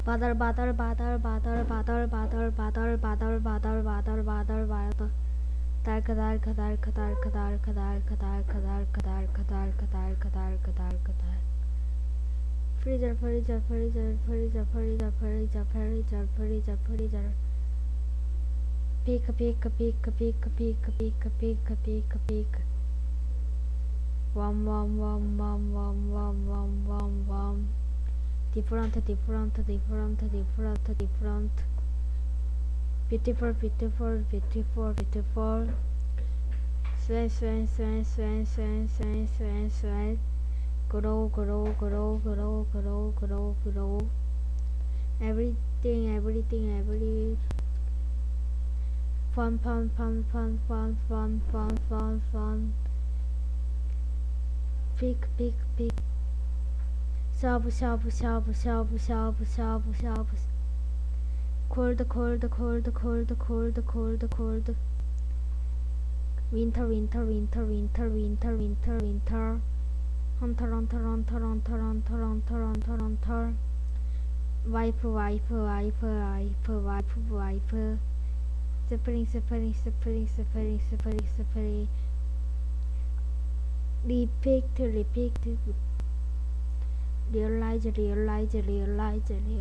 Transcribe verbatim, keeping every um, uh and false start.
Butter, butter, butter, butter, butter, butter, butter, butter, butter, butter, butter, butter. Dark, dark, dark, dark, dark, dark, dark, dark, dark, dark, dark, dark, dark, dark. Freezer, freezer, freezer, freezer, freezer, freezer, freezer, freezer, freezer. Pick, pick, pick, pick, pick, pick, pick, pick, pick. Wom, wom, wom, wom, wom, wom, wom, wom, wom. Different, different, different, different, different. Beautiful, beautiful, beautiful, beautiful. Swan, swan, swan, swan, swan, swan, swan, swan. Grow, grow, grow, grow, grow, grow, grow. Everything, everything, every. Fun, fun, fun, fun, fun, fun, fun, fun, fun. Pick, pick, pick. Shabu, shabu, shabu, shabu, shabu, shabu, shabu. Cold, cold, cold, cold, cold, cold, cold. Winter, winter, winter, winter, winter, winter, winter. Hunter, hunter, hunter, hunter, hunter, hunter, hunter, hunter. Wipe, wipe, wipe, wipe, wipe, wipe. Spring, spring, spring, spring, spring, spring. Repeat, repeat. Realize, realize, realize, realize.